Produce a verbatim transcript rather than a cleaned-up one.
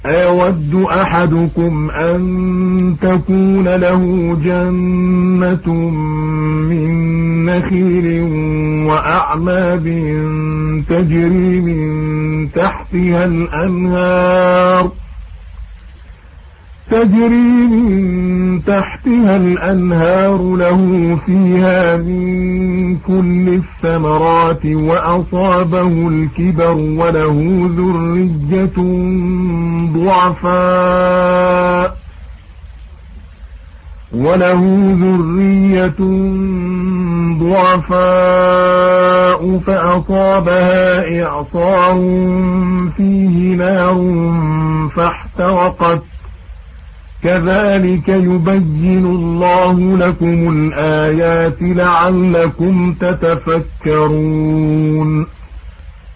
أيود أحدكم أن تكون له جنة من نخيل وأعناب تجري من تحتها الأنهار تجري من تحتها الأنهار له فيها من كل الثمرات وأصابه الكبر وله ذرية ضعفاء وله ذرية ضعفاء فأصابها إعصار فيه نار فاحترقت كذلك يبين الله لكم الآيات لعلكم تتفكرون.